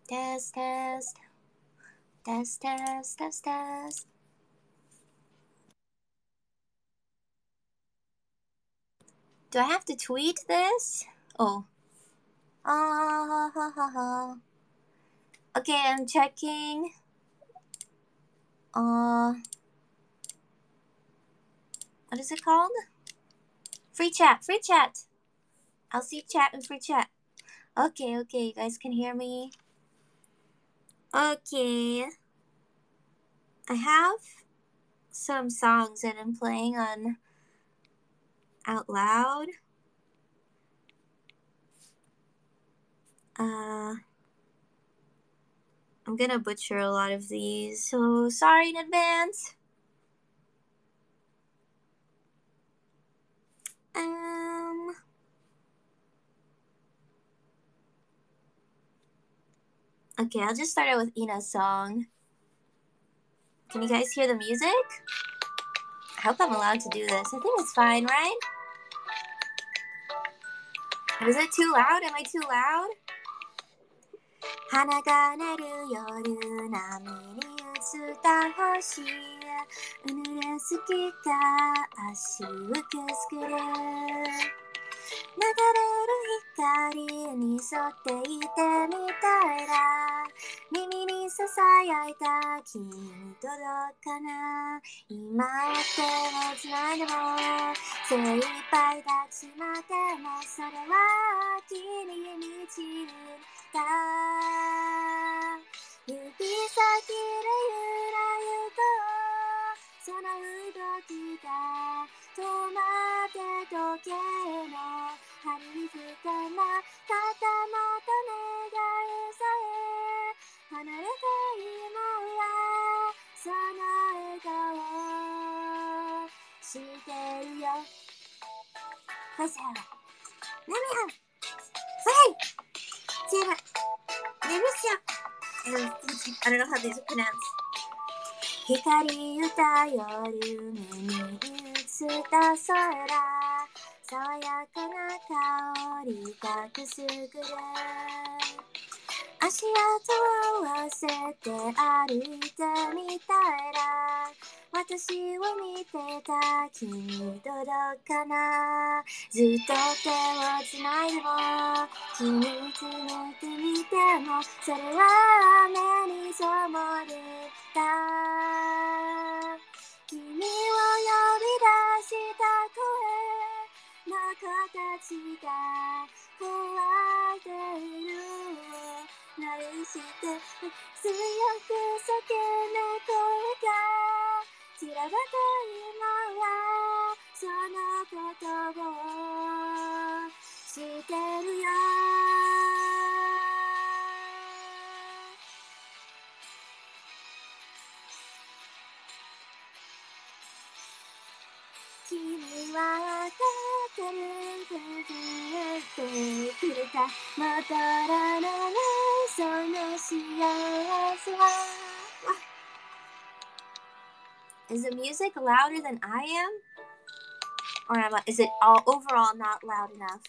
Test, test. Test, test, test, test. Do I have to tweet this? Oh. Ah, ha, ha, ha. Okay, I'm checking. What is it called? Free chat, free chat. I'll see chat and free chat. Okay, you guys can hear me. Okay. I have some songs that I'm playing on out loud. I'm gonna butcher a lot of these, so sorry in advance. Okay, I'll just start out with Ina's song. Can you guys hear the music? I hope I'm allowed to do this. I think it's fine, right? Is it too loud? Am I too loud? 花が鳴る夜波に映った星うぬれすきが足をくすぐる流れる光に沿っていてみたいら耳にささやいた君に届かな今手をつないでも精一杯抱きしめてもそれは君に満ちるだ指先でゆらゆとその動きが止まって時計の針に深ま固まった願いさえ離れて今はその笑顔してるよ What's that? Let me have Hey! Sarah! I don't know how these are pronounced. 光歌夜目に映った空爽やかな香りがくすぐる足跡を合わせて歩いてみたら私を見てた君届かなずっと手をつないでも君見つめてみてもそれは目に染まるだ君を呼び出した声の形が壊れているなりして強く叫ぶ声が散らばった今はそのことを知ってるよ君は分かってるくれた戻らないその幸せは Is the music louder than I am? Or is it all overall not loud enough?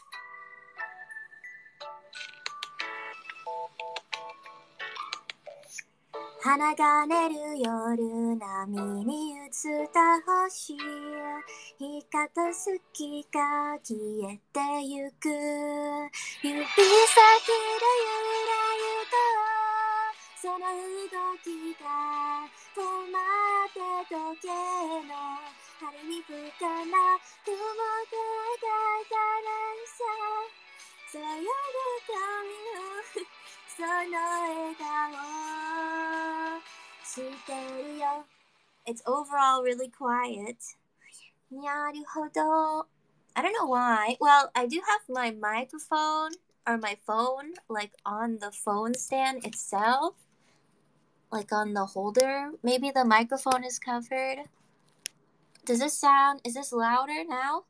花が寝る夜波に映った星光と月が消えてゆく指先でゆらゆとその動きが止まって時計の針に深な雲が描いた連射そよぐ髪のその笑顔してるよ It's overall really quiet なるほど I don't know why Well, I do have my microphone or my phone like on the phone stand itself like on the holder Maybe the microphone is covered Is this louder now?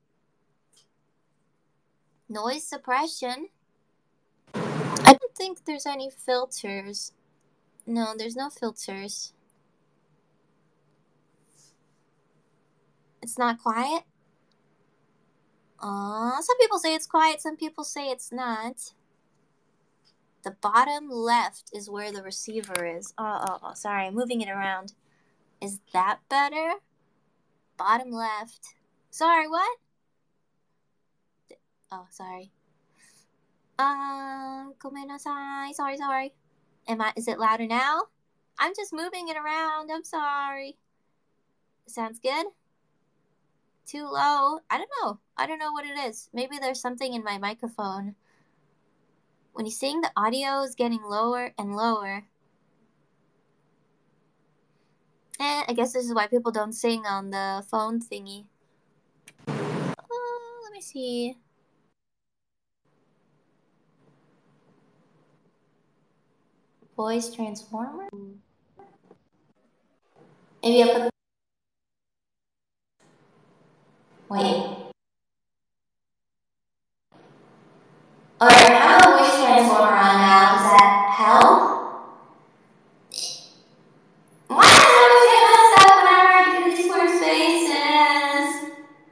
Noise suppression I don't think there's any filters No, there's no filters. It's not quiet? Some people say it's quiet, some people say it's not. The bottom left is where the receiver is. Oh, sorry, I'm moving it around. Is that better? Bottom left. Sorry, what? Oh, sorry. ごめんなさい. Sorry. Is it louder now? I'm just moving it around. I'm sorry. Sounds good? Too low? I don't know. I don't know what it is. Maybe there's something in my microphone. When you sing, the audio is getting lower and lower. I guess this is why people don't sing on the phone thingy. Let me see. Voice transformer? Maybe I'll put... Wait. Alright, I have a voice transformer on now. Does that help? Why does it always get messed up whenever I do these workspaces?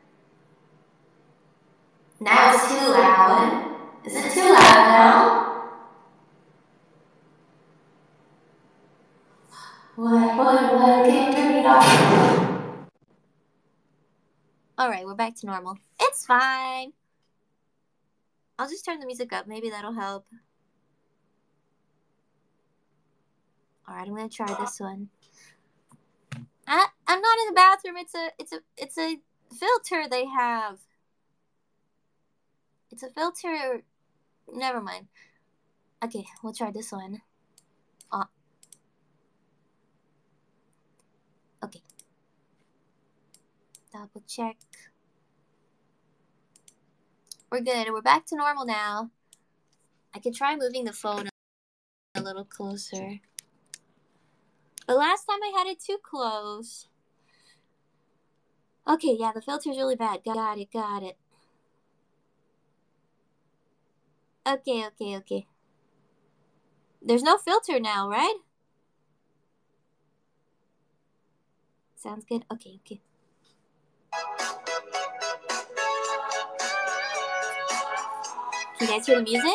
Now it's too loud. Is it too loud now? What? Can you turn it off? Alright, we're back to normal. It's fine. I'll just turn the music up. Maybe that'll help. Alright, I'm gonna try this one. I'm not in the bathroom. It's a filter they have. It's a filter. Never mind. Okay, we'll try this one. Okay. Double check. We're good. We're back to normal now. I could try moving the phone a little closer. But last time I had it too close. Okay, yeah, the filter's really bad. Got it. Okay. There's no filter now, right? Sounds good. Okay. Can you guys hear the music?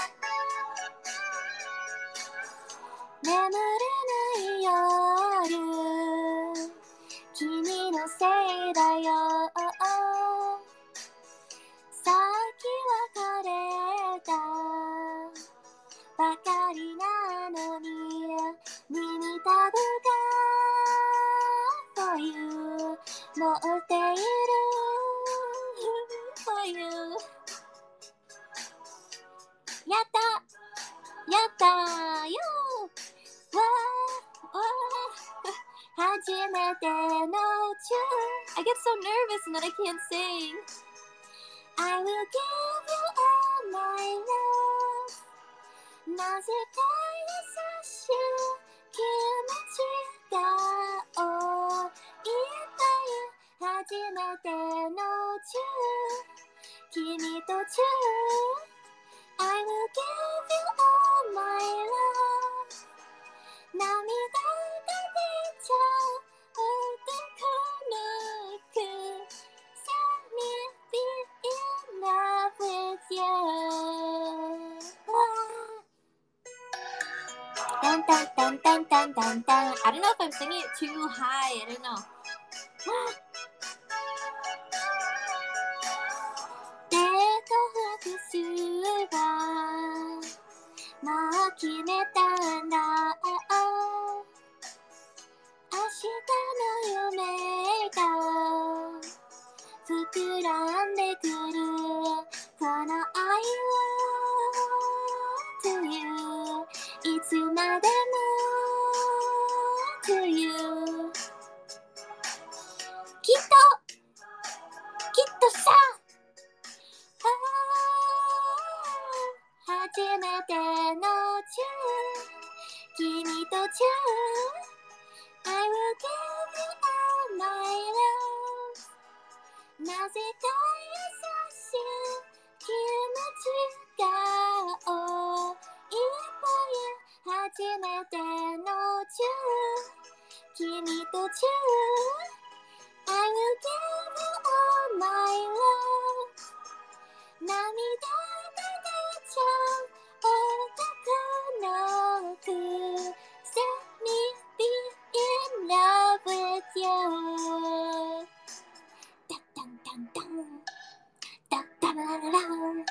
眠れない夜君のせいだよさっき別れたばかりなのに耳たぶが For you 持っている For you やったよ初めてのチュー I get so nervous and then I can't sing I will give you all my love なぜか優しい気持ちが多い初めてのチュー君とチューI will give you all my love 涙が出ちゃう男の子 Set me be in love with you Dun dun dun dun dun dun dun I don't know if I'm singing it too high, I don't know デート複数はもう決めたんだ明日の夢が膨らんでくるこの愛は To you いつまでも To you きっとさ初めてのチュー君とチュー I will give you all my love なぜか優しい気持ちが多い初めてのチュー君とチュー I will give you all my love 涙が出ちゃう男 Dun, dun, dun, dun. Dun, dun, dun, dun.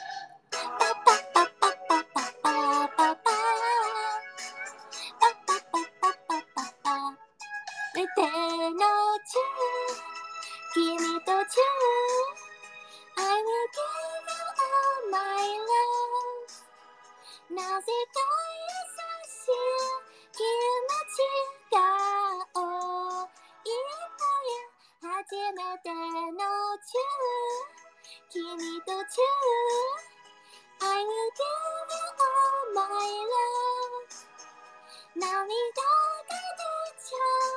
I will give you all my love. なぜか優しい気持ちが多いのよ。初めてのチュー君とチュー I will give you all my love 涙が出ち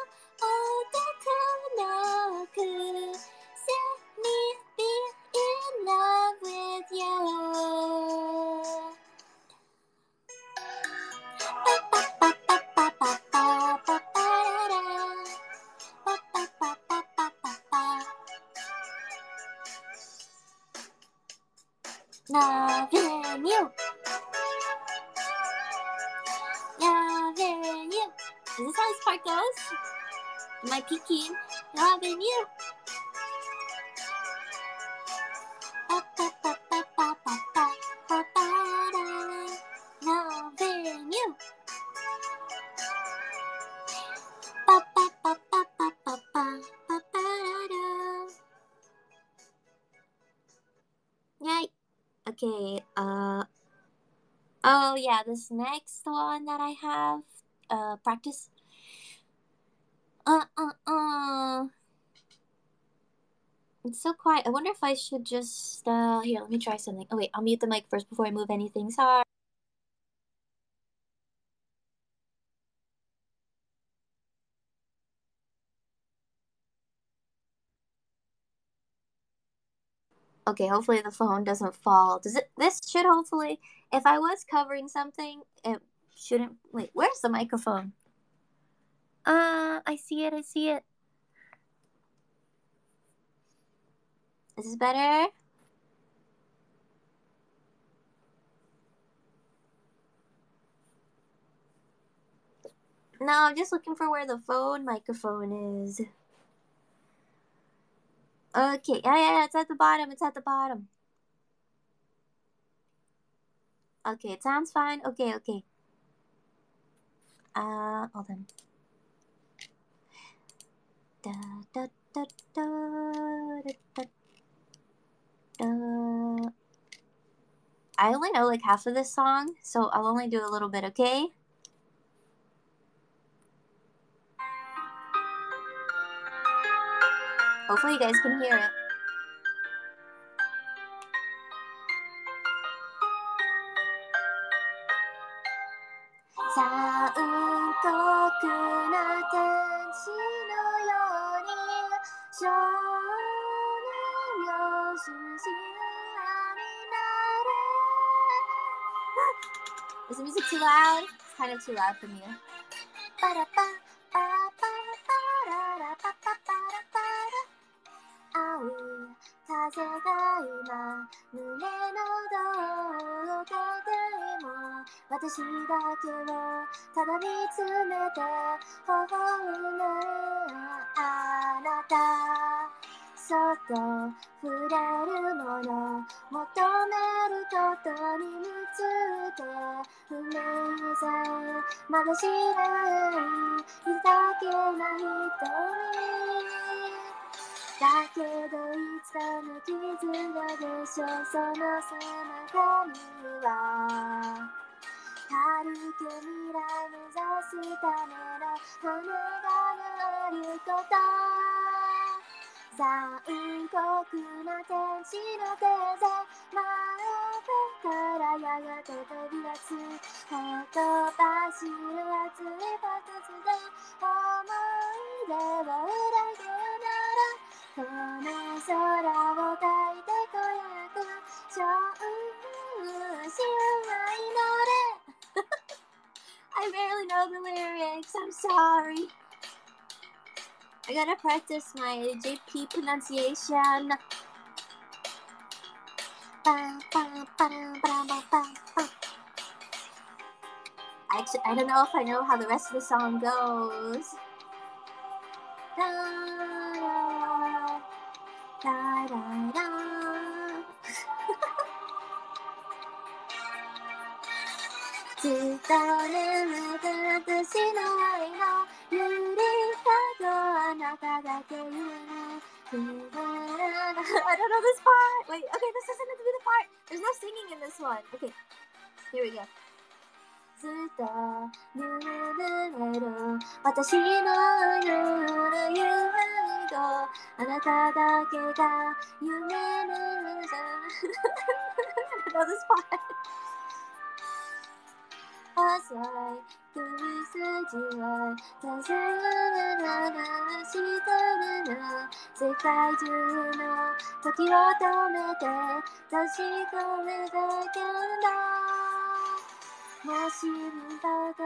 ゃう男のくせに be in love with you Loving you Loving you Is this how this part goes? Am I peeking? Loving you Loving you Yay. Okay, oh yeah, this next one that I have, practice. It's so quiet. I wonder if I should just, here, let me try something. Oh wait, I'll mute the mic first before I move anything. Sorry. Okay, hopefully the phone doesn't fall. This should hopefully, if I was covering something, it shouldn't, wait, where's the microphone? I see it. Is this better? No, I'm just looking for where the phone microphone is. Okay, yeah, it's at the bottom. Okay, it sounds fine. Okay. Hold on. Da, da, da, da, da, da. I only know like half of this song, so I'll only do a little bit, okay? Hopefully you guys can hear it. Is the music too loud? It's kind of too loud for me. I barely know the lyrics. I'm sorry. I gotta practice my JP pronunciation. Actually, I don't know if I know how the rest of the song goes. ララララずっと眠く私の愛のゆりかごあなただけ夢のI don't know this part. Wait, okay, this isn't meant to be the part. There's no singing in this one. Okay, here we go. ずっと眠れる私の夜夢とあなただけが夢のじゃI don't know this part. 遅い首筋を尋ねながらしてるの世界中の時を止めて確かめたけどもし見たか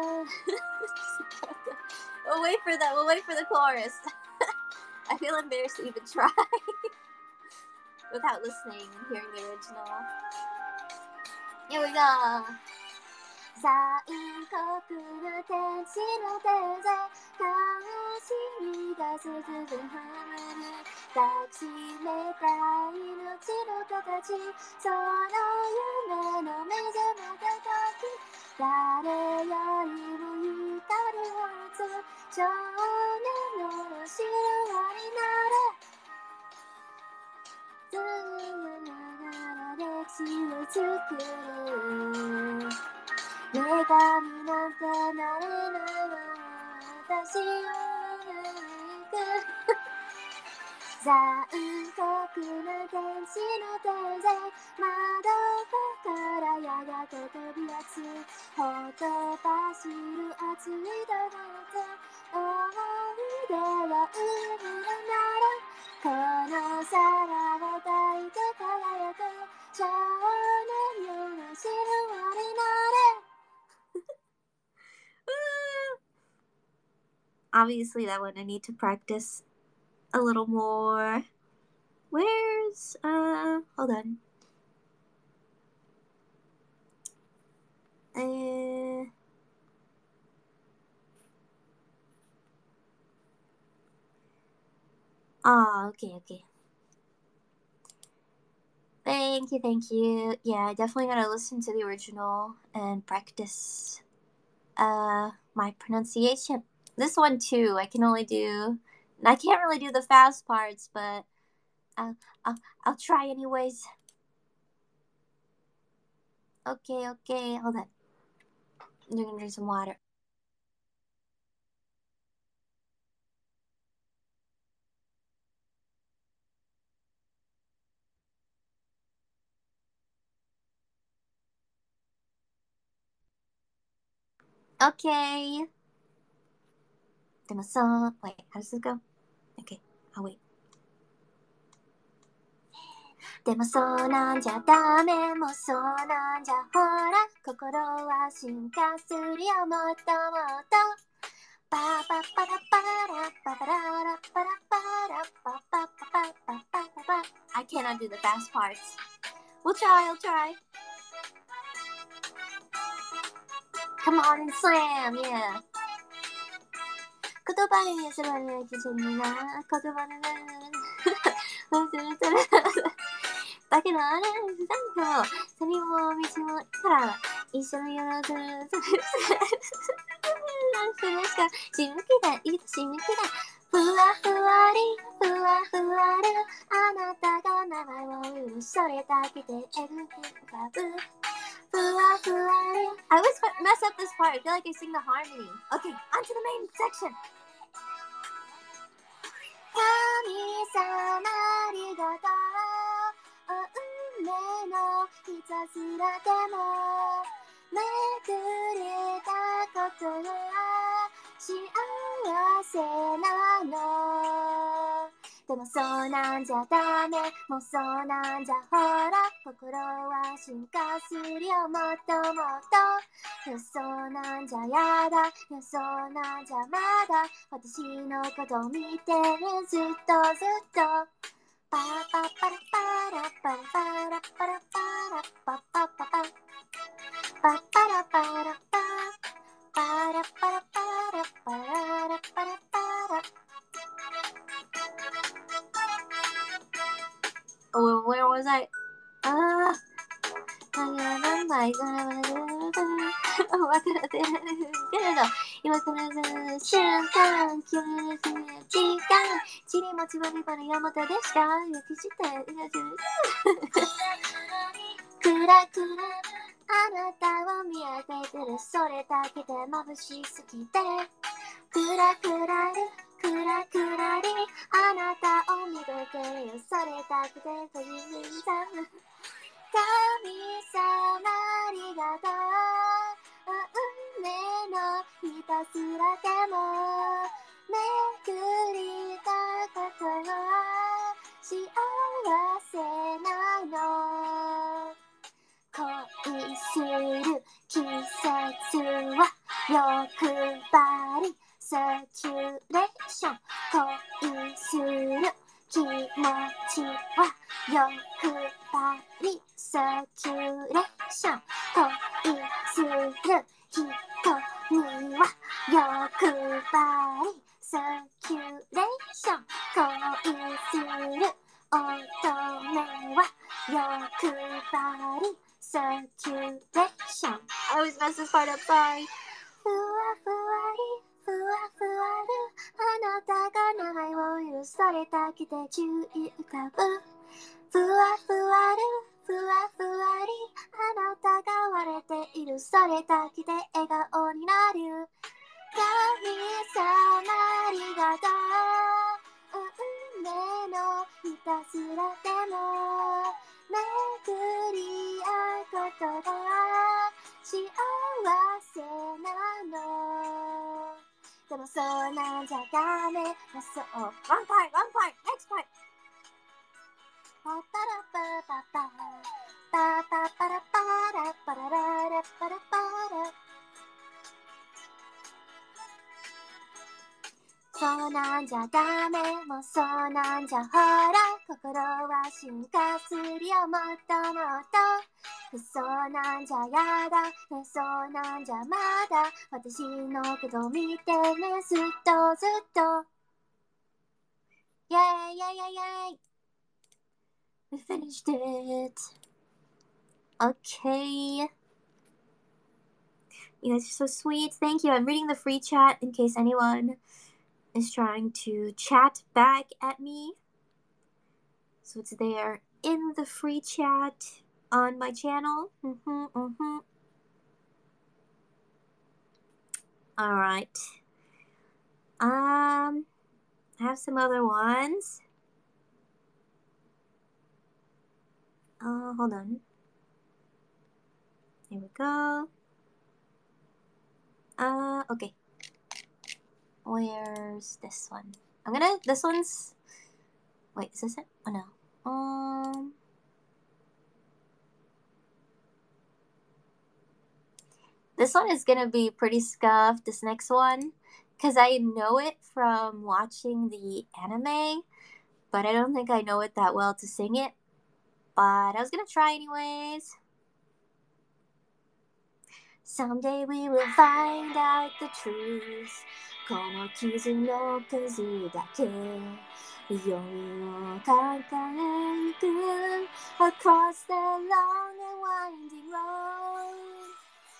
We'll wait for that. We'll wait for the chorus. I feel embarrassed to even try without listening and hearing the original. Here we go. 残酷な天使の手で悲しみが鈴ではめる抱きしめた命の形その夢の目覚めた時誰よりも光るはず少年の白になれずながら歴史を作る女神なんてなれないわ私を抜く残酷な天使の手で窓からやがて飛び出すほとばしる熱いだって思い出は海のならこの空を抱いて輝く少年よの白になれObviously, that one I need to practice a little more. Where's, hold on. Okay. Thank you. Yeah, I definitely gotta listen to the original and practice, my pronunciation. This one too, I can't really do the fast parts, but I'll try anyways. Okay, hold on. I'm gonna drink some water. Okay. Wait, how does this go? Okay, I'll wait. でもそうなんじゃダメもうそうなんじゃほら心は進化するよもっともっとパパパラパラパパララパラパラパパパパパパパパ I cannot do the fast parts. I'll try. Come on and slam, yeah. 言葉にするわね基準にな言葉のだけどあれなんか旅も道もから一緒によろずなんしかしむきだいいとしむきだふわふわりふわふわるあなたが名前を売るそれだけでエグ浮かぶふわふわり I always mess up this part. I feel like I sing the harmony. Okay, on to the main section. 神様ありがとう運命のいたずらでもめくれたことが幸せなのでもそうなんじゃダメもうそうなんじゃほら心は進化するよもっともっとそうなんじゃやだそうなんじゃまだ私のこと見てるずっとずっとパパパラパラパラパラパラパラパパパパパパラパラパパラパラパラパラパラパラさい。何枚かわからてるけれど、今から瞬間、休憩時間、ちりもちばりばり山手でしか焼きして、くらくらあなたを見上げてる、それだけで眩しすぎて、くらくらりくらくらりあなたを見てるよ、それだけでというさ神様ありがとう、運命のひたすらでも巡りたことは幸せなの、恋する季節は欲張りサチュレーション、恋する気持ちは欲張りサチュレーション、恋する人には欲張りサチュレーション、恋する乙女は欲張りサチュレーション。I always mess this part up, sorry. ふわふわりふわふわるあなたが名前を許されたきて注意浮かぶ、ふわふわるふわふわりあなたが割れている、それだけで笑顔になる、神様ありがとう、運命のひたすらでも巡り合うことが幸せなの、でもそうなんじゃダメ、そう One point, next point パパラパパパパパパラパラパラララパラパラ、そうなんじゃダメ、もうそうなんじゃほら、心は進化するよもっともっと、そうなんじゃやだ、そうなんじゃまだ、私のこと見てね、ずっとずっと、イェーイイェイイェイイェイ We finished it. Okay. You guys are so sweet. Thank you. I'm reading the free chat in case anyone is trying to chat back at me. So it's there in the free chat on my channel. Alright. I have some other ones. Hold on. Here we go. Okay. Where's this one? This one's, wait, is this it? Oh no. This one is gonna be pretty scuffed, this next one, because I know it from watching the anime, but I don't think I know it that well to sing it. But I was gonna try anyways. Someday we will find out the truth. この傷の数だけ夜を抱え行く Across the long and winding road.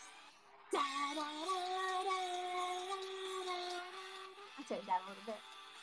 I'll turn it down a little bit.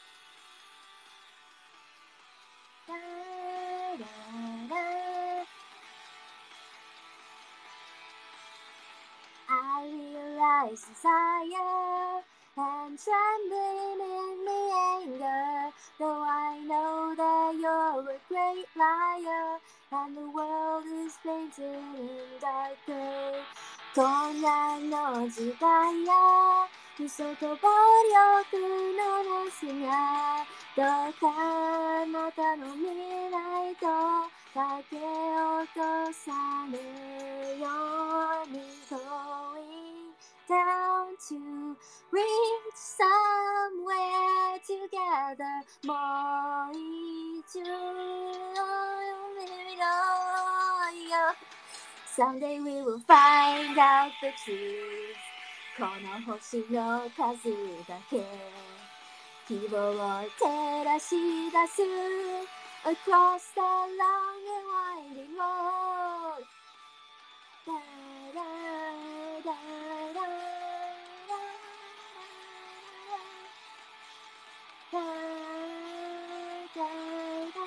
I realize desire and trembling in the anger, though I know that you're a great liar and the world is painted in dark gray. 困難の時代や嘘と暴力のなすがどうかあなたの未来とかけ落とさぬように Going down to reach somewhere together もう一度Someday we will find out the truth この星の数だけ希望を照らし出す Across the long and road. Da, da, da, da, da, da, da, da.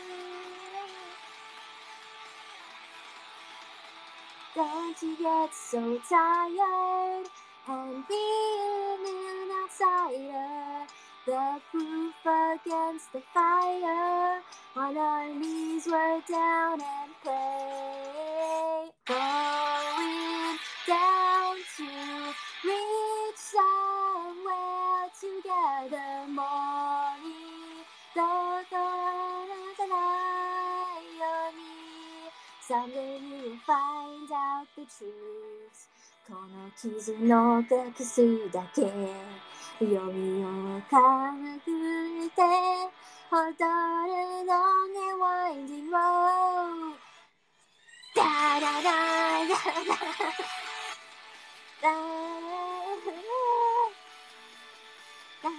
Don't you get so tired and being an outsider? The proof against the fire. On our knees we're down and pray. Going down to reach somewhere together. Morning, the someday you will find out the truth. この傷の隠すだけ読みをかぐって踊る long and winding road. Da da da da da da da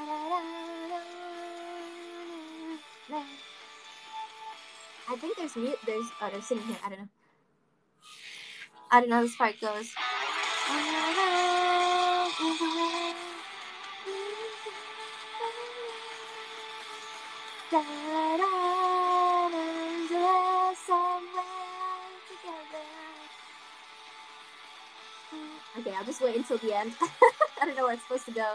da. I think there's they're sitting here. I don't know. I don't know how this part goes. Okay, I'll just wait until the end. I don't know where it's supposed to go.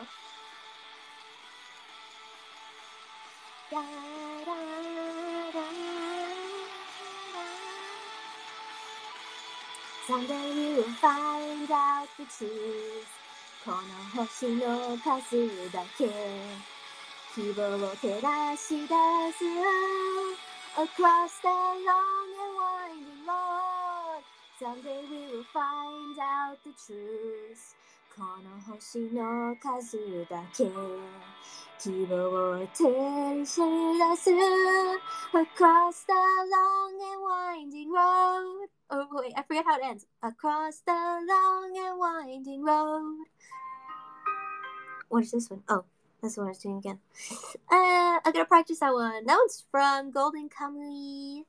Someday we will find out the truth. この星の数だけ希望を照らし出す Across the long and winding road. Someday we will find out the truth. この星の数だけ希望を照らし出す Across the long and winding road. Oh wait, I forget how it ends. Across the long and winding road. What is this one? Oh, that's the one I was doing again. I gotta practice that one. That one's from Golden Kamuy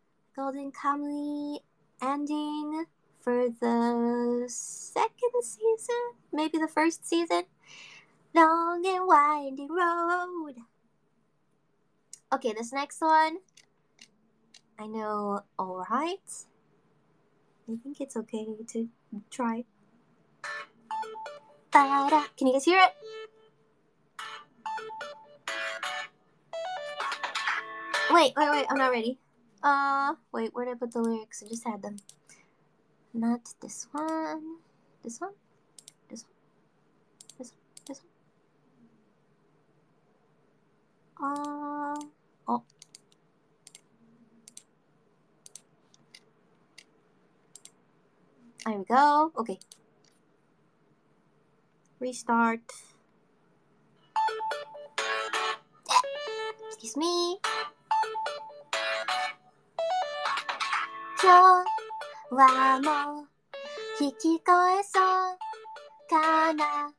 ending for the second season, maybe the first season. Long and winding road. Okay, this next one, I know. All right. I think it's okay to try. Can you guys hear it? Wait, I'm not ready. Wait, where did I put the lyrics? I just had them. Not this one. This one? This one? This one? This one? Oh. There we go. Okay. Restart. Excuse me. 今日はもう聞きこえそうかな。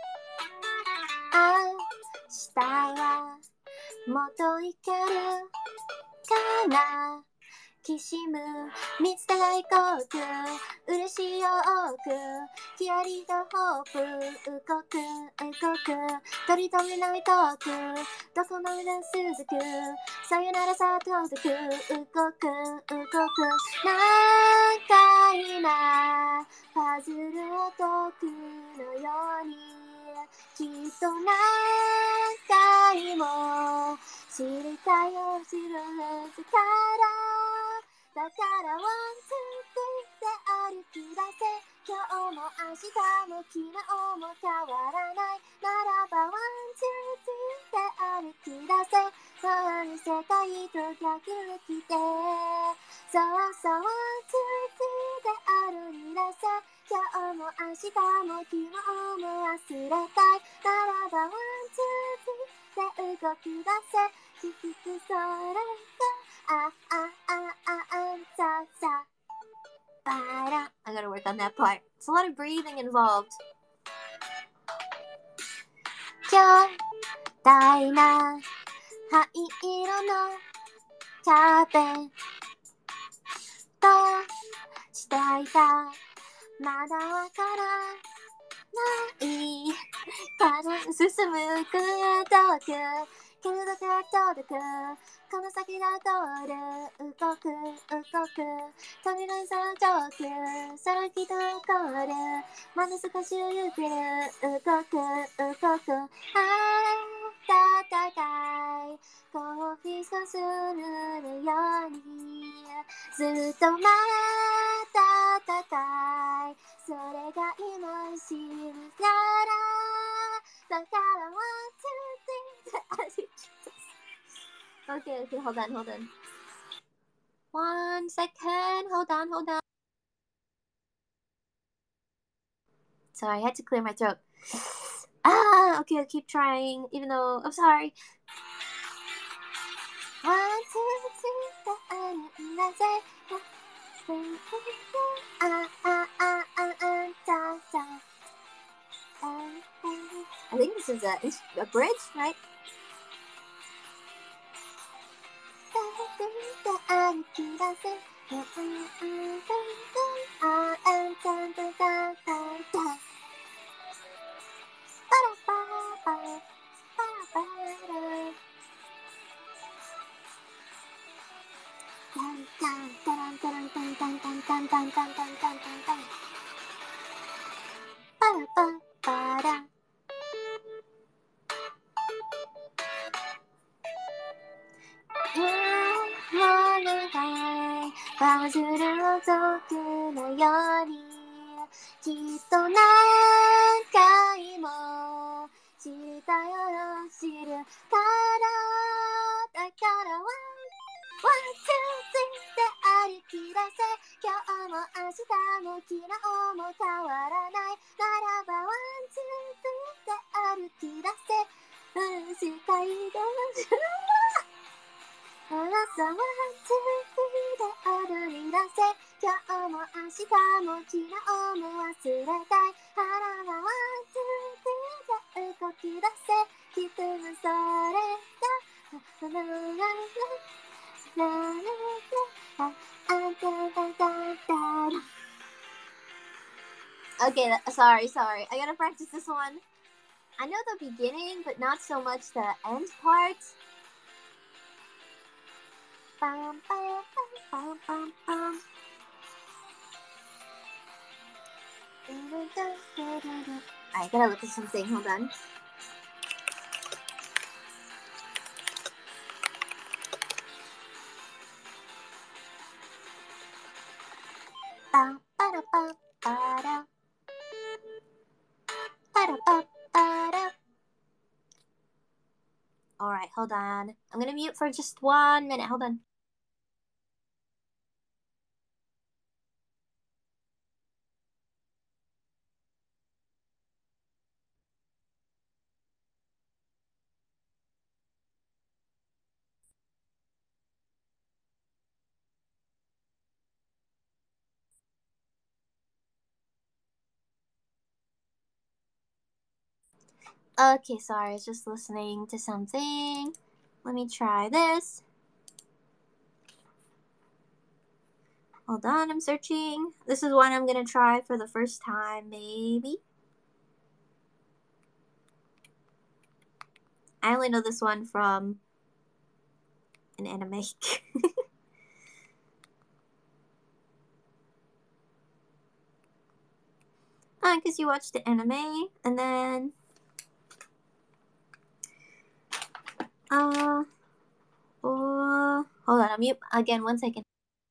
明日はもっといけるかな。きしむ見つけがいこうく嬉しいよくキラリとホープ動く取り留めないトークどこまで続くさよならさ届く動く何回なパズルを解くのようにきっと何回も知りたいよ知るはずからだからワンツーで歩き出せ今日も明日も昨日も変わらないならばワンツーで歩き出せ回る世界と逆向きでそうワンツーで歩き出せ今日も明日も昨日も忘れたいならばワンツーで動き出せきつくそれがI gotta work on that part. It's a lot of breathing involved. 今日大な灰色のキャベとしていた。まだわからないから進むく遠くけど届くこの先が通る動く飛び出そう遠くさらきと通るまだ少しゆっくり動くあ暖かいコーヒーがするようにずっとまたかいそれが今知るからだから one two three okay hold on one second hold on sorry I had to clear my throat okay I'll keep trying even though I'm sorry one two three I think this is a bridge, right?バズる族のようにきっと何回も知ったよ知るからだからワンツースリーで歩き出せ今日も明日も昨日も変わらないならばワンツースリーで歩き出せ世界であなたはつぶで踊り出せ今日も明日も昨日も忘れたい腹はつぶで動き出せきっとそれがララララララ Okay, sorry. I gotta practice this one. I know the beginning, but not so much the end part. Bum, bum, bum, bum, bum. I gotta look at something. Hold on. Alright, hold on. I'm gonna mute for just 1 minute. Hold on. Okay, sorry, I was just listening to something. Let me try this. Hold on, I'm searching. This is one I'm gonna try for the first time, maybe. I only know this one from an anime. Because you watched the anime, and then hold on, I'll mute again 1 second.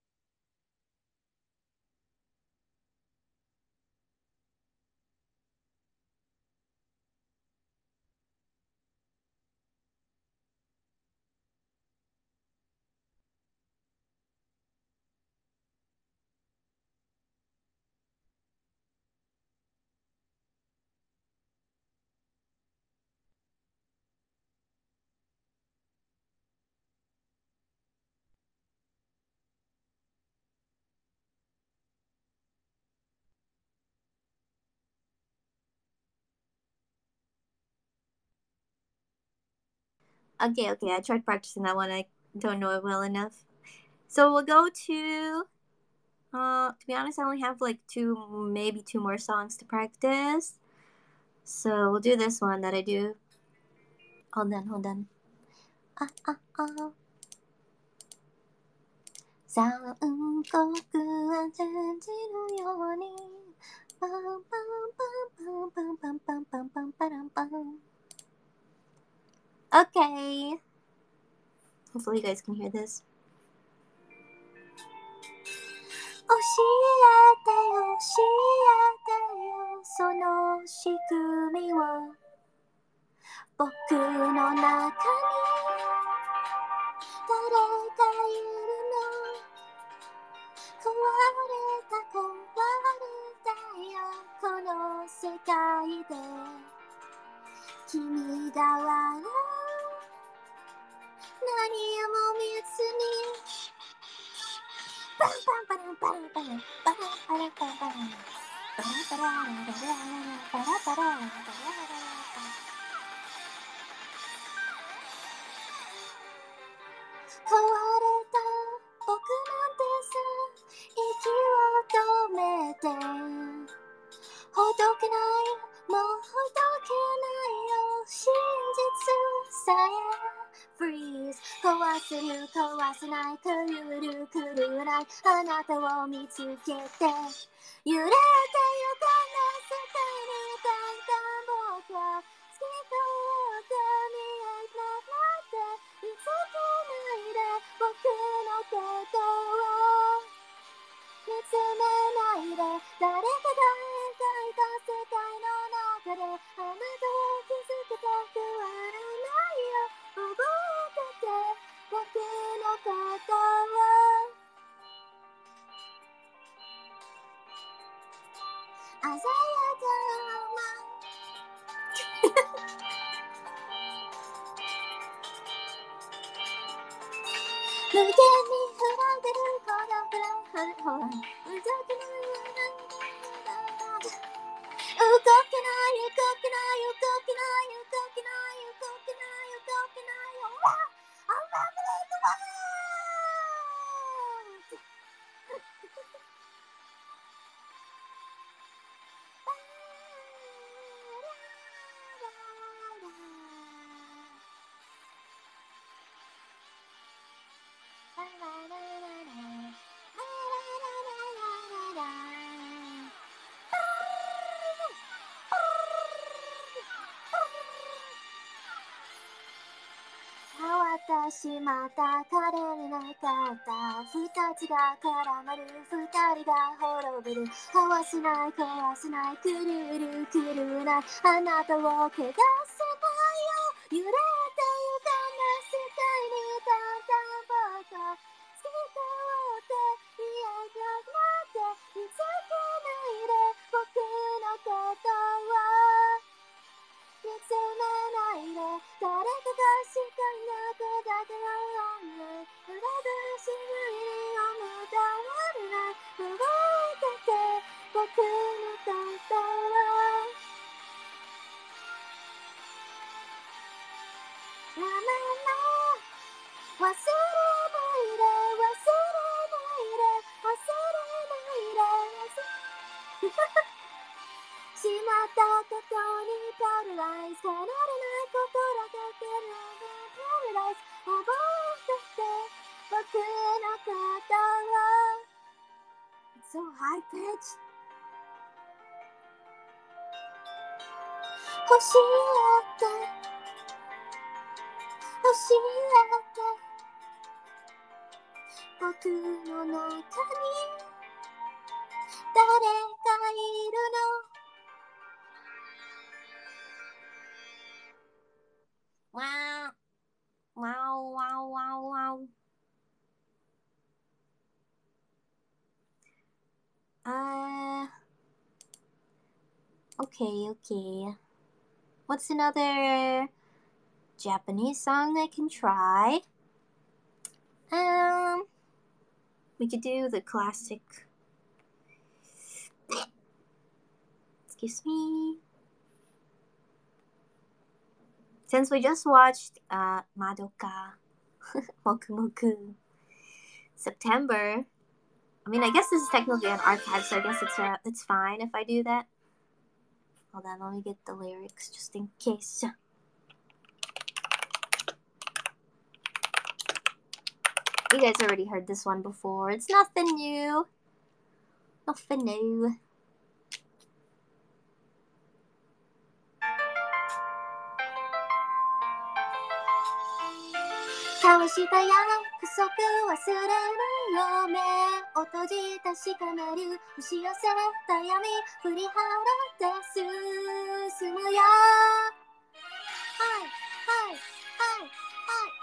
Okay, I tried practicing that one. I don't know it well enough. So we'll go to To be honest, I only have like maybe two more songs to practice. So we'll do this one that I do. Hold on. Ah, ah, ah. 残酷は感じるようにパンパンパンパンパンパンパンパンパランパン Okay. Hopefully you guys can hear this. 教えてよその仕組みを僕の中に誰かいるの壊れたよこの世界で君が笑う何も見ずにパンパンパランパランパランパランパランパランパランパランパランパランパランパランパランパランパランパラン壊れた僕なんてさ息を止めてほどけないもうほどけないよ真実さえ Freeze 壊せる壊せないくるるくるないあなたを見つけて揺れてゆかな世界にいた僕は透き通って見えなくなって見つけないで僕のことを見つめないで誰かが描いた世界の中であなたを気づけたくはないよ覚えてて僕のことを鮮やか無限に振られるこのくらいほら無邪気な動けない動けない動けない動けない動けないよ I'm loving the world 私また彼になかった二つが絡まる二人が滅びる壊せない壊せないくるるくるないあなたを汚せないよ揺れてゆかな世界にいた僕は透き通って見えなくなって見つけないで僕のことを見つめないで誰かがしかいなくだけの女体がしまいに思ったわれない覚えてて僕のことをラララ忘れないで忘れないで忘れないでしまったことにパラダイス変えられないことだけでパラダイス覚えてて僕のことを It's so high pitch 教えて教えて僕の中に誰かいるのWow, wow, wow, wow, wow. Okay. What's another Japanese song I can try? We could do the classic. Excuse me. Since we just watched Madoka Moku Moku September, mean, I guess this is technically an archive, so I guess it's fine if I do that. Hold on, let me get the lyrics just in case. You guys already heard this one before. It's nothing new. Nothing new.「交わした約束忘れないよ目を閉じ確かめる押し寄せた闇振り払って進むよ」はいはいはいはい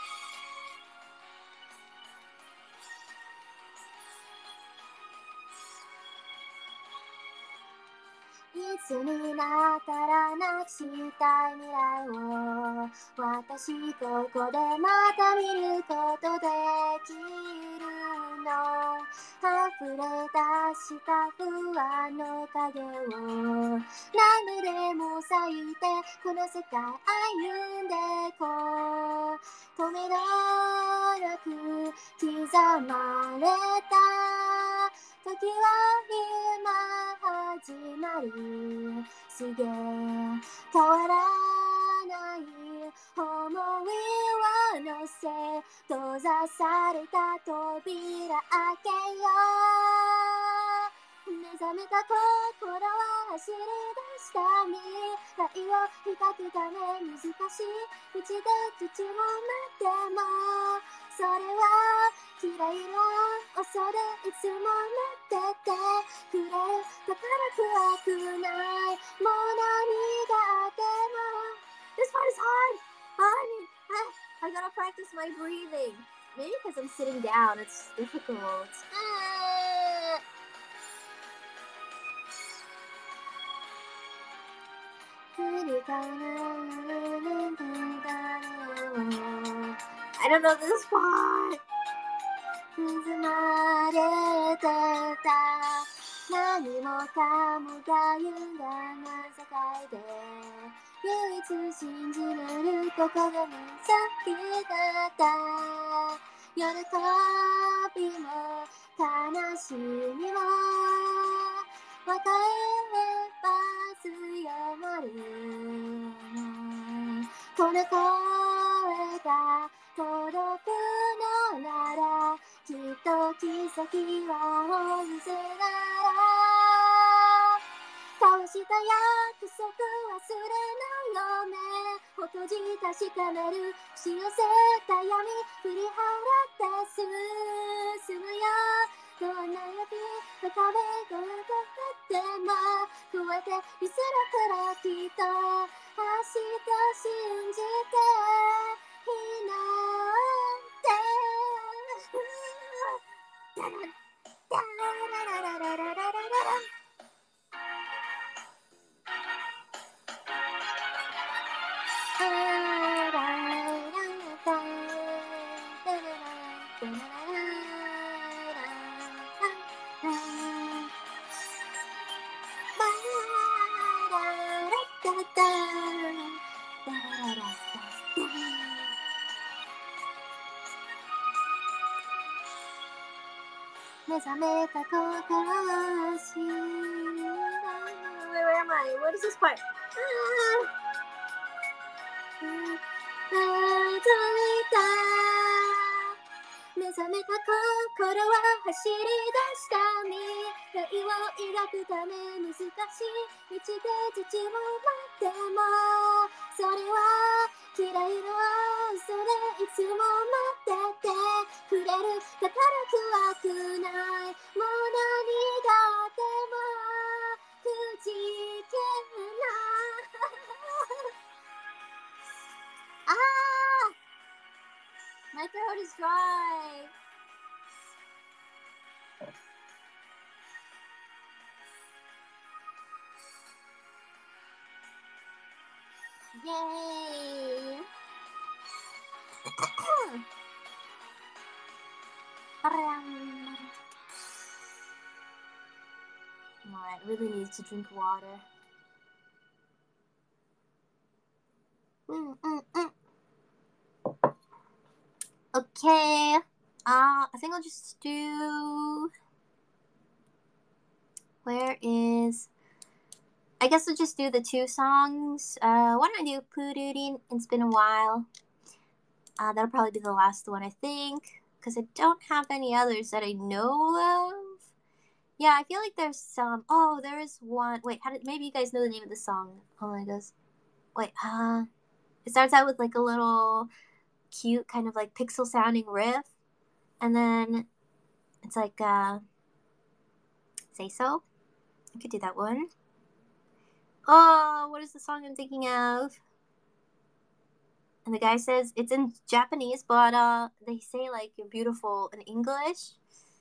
いつになったらなくしたい未来を私ここでまた見ることできるの溢れ出した不安の影を何でも咲いてこの世界歩んでこう止めどなく刻まれた時は今始まるすげえ変わらない想いを乗せ閉ざされた扉開けよう目覚めた心は走り出した未来を描くため難しい道で土を待ってもそれは嫌いな恐れいつも待っててくれるだから怖くないもう何があっても This part is hard! I gotta practice my breathing. Maybe because I'm sitting down, it's difficult. I don't know this part. 包まれてた何もかもが歪んだ世界で唯一信じれる心の先だった喜びも悲しみも別れば強まるこの声が届くのならきっと奇跡は起きなら交わした約束忘れないよ目を閉じ確かめる押し寄せた闇振り払って進むよどんな闇の壁越えても越えてみせるからきっと明日信じて祈ってダラダララララララララ目覚めた心は知る Where am I? What is this part? 目覚めた心は走り出した未来を描くため難しい道で土を待ってもそれは嫌いのそれいつも待っててくれるだから怖くないもう何があってもくじけないMy throat is dry. Yay! Alright, really need to drink water. Okay. I think I'll just do Where is... I guess I'll just do the 2 songs. Why don't I do Pururin? It's been a while. That'll probably be the last one, I think. Because I don't have any others that I know of. Yeah, I feel like there's some... Oh, there is one... Wait, maybe you guys know the name of the song. Oh my gosh. Wait, it starts out with like a little cute kind of like pixel sounding riff. And then it's like, Say So. I could do that one. Oh, what is the song I'm thinking of? And the guy says it's in Japanese, but they say like you're beautiful in English.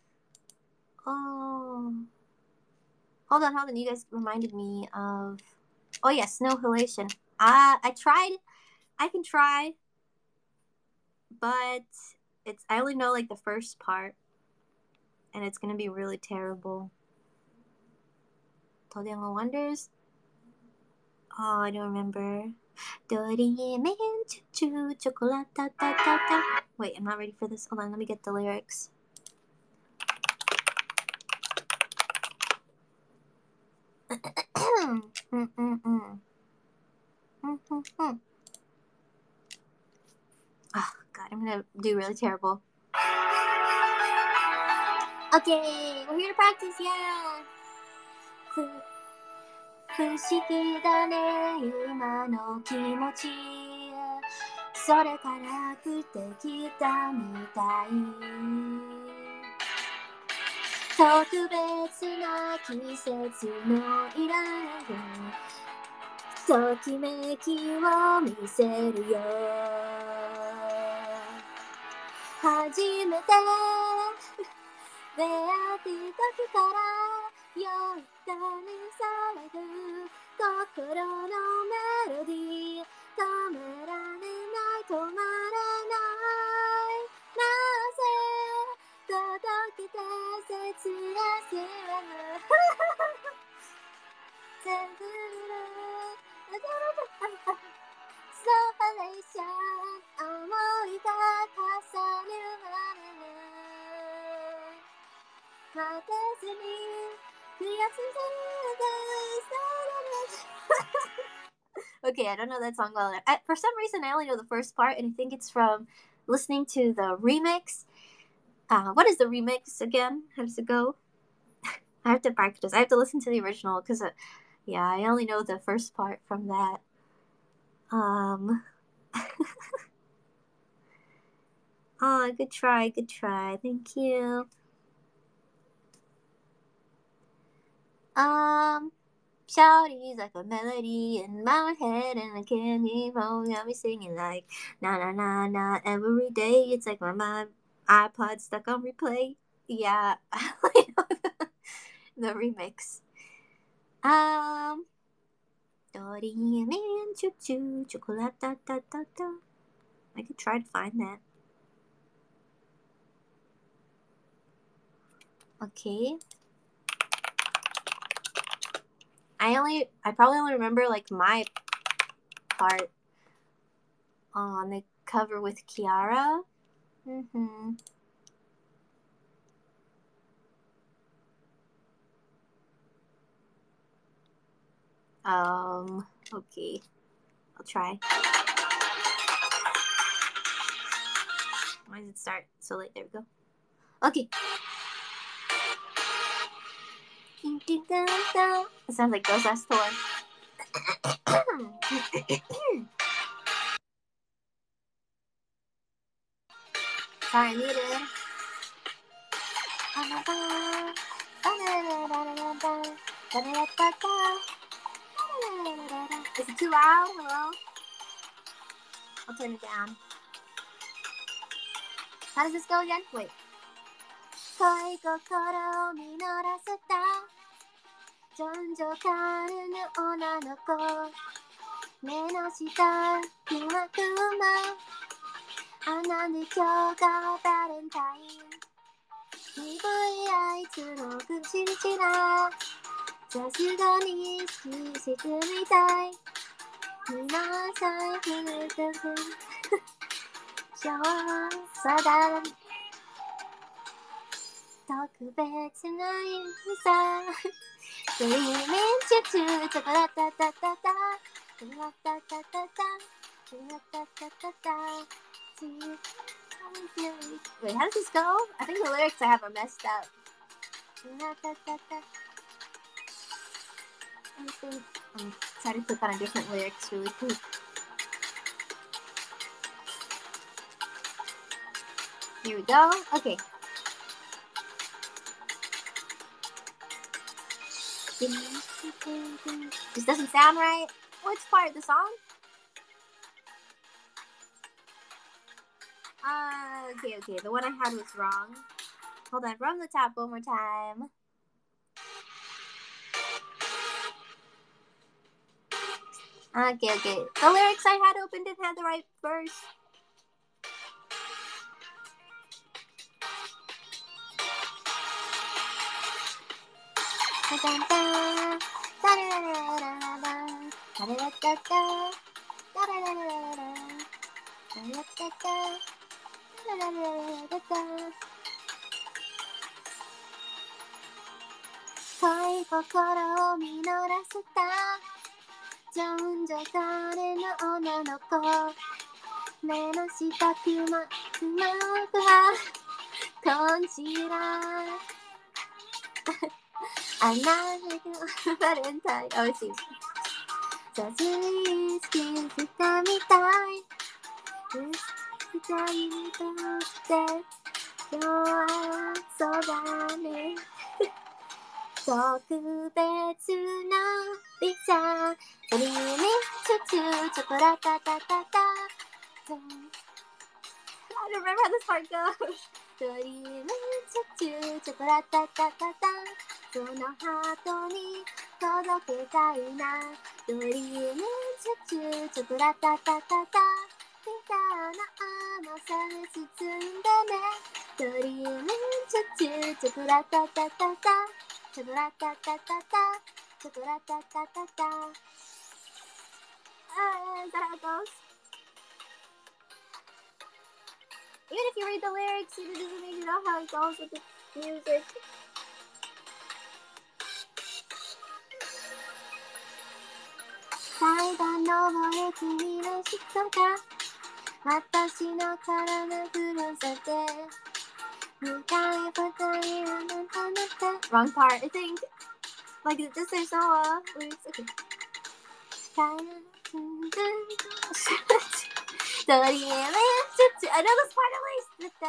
Oh, hold on. You guys reminded me of... Oh yeah, Snow Halation. I tried. I can try, but I only know like the first part, and it's gonna be really terrible. Todemo Wonders. Oh, I don't remember. Wait, I'm not ready for this. Hold on, let me get the lyrics. Oh, God, I'm gonna do really terrible. Okay, we're here to practice, yeah! 不思議だね今の気持ちそれから食ってきたみたい特別な季節のいらないときめきを見せるよ初めて出会った時から酔ったにされる心のメロディー止められない止まらないなぜ届けて切なしはぬ全部ソーレーション思いが重ねる待てずに悔しさ Okay, I don't know that song well. For some reason, I only know the first part, and I think it's from listening to the remix. What is the remix again? How does it go? I have to practice. I have to listen to the original because, yeah, I only know the first part from that. Oh, good try. Thank you. Shouty's like a melody in my head, and I can't even got me singing like na na na na every day. It's like my iPod stuck on replay. Yeah, the remix. Doriemen choo choo chocolate da da da da. I could try to find that. Okay. I probably only remember like my part on the cover with Kiara. Okay. I'll try. Why does it start so late? There we go. Okay. It sounds like Ghost Last Tour. Sorry, I muted. Is it too loud? Hello? I'll turn it down. How does this go again? Wait. 恋心を実らせた純情たる女の子目の下疑惑の穴で今日がバレンタイン鈍いあいつの口ちらさすがに好きしてみたい今財布で少佐だ特別な意味さドリームチュチュチョコラタタタタチョコラタタタタチョコラタタタタ Wait, how does this go? I think the lyrics I have are messed up. I think I'm trying to click on a different lyrics really quick. Here we go. Okay. This doesn't sound right. Which part of the song? Okay. The one I had was wrong. Hold on, from the top one more time. Okay. The lyrics I had open didn't have the right verse.恋心を実らせたじゃんじゃ誰の女の子目の下くまはコンシーラーあなたのバレンタインおいしいさすい好きしたみたい二人にとって今日はそうだね特別な日さドリームチュチュチョコラタタタタ I don't remember how this part goes ドリームチュチュチョコラタタタタそのハートに届けたいなドリームチュチュチョコラタタタタビターな甘さで包んでねドリームチュチュチョコラタタタタチョコラタタタタチョコラタタタタ Is that how it goes? Even if you read the lyrics, it doesn't make you know how it goes with the music. Sideの君の人が私の体震わせて向かいばかりあなたの手 Wrong part, I think. Like, this there's no lyrics. Okay. I know this part at least.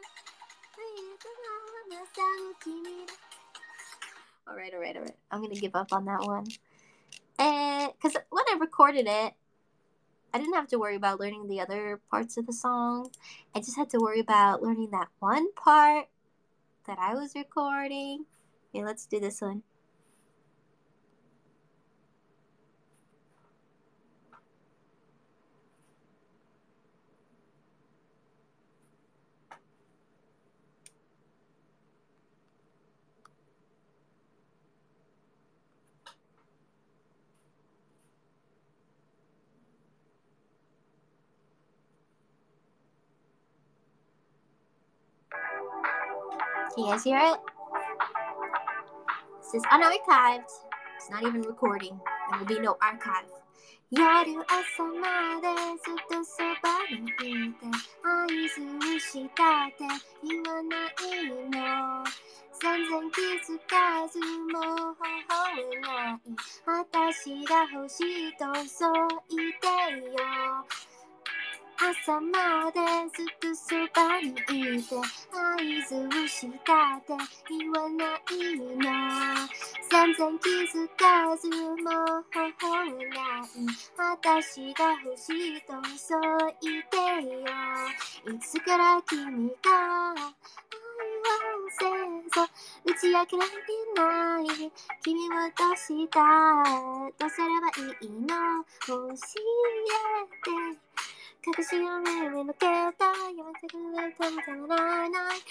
Alright. I'm gonna give up on that one. And because when I recorded it, I didn't have to worry about learning the other parts of the song. I just had to worry about learning that one part that I was recording. Okay, let's do this one. Can you guys hear it? This is unarchived. It's not even recording. There will be no archive. 夜朝までずっとそばにいて合図したって言わないの全然気づかずもう微笑ない私が欲しいとそう言ってよ朝までずっとそばにいて合図したって言わないの全然気づかずもう微笑ない私が欲しいとそう言ってよいつから君が愛をせず打ち明けられない君はどうしたどうすればいいの教えて隠しの目のけたやめてくれてもたまらない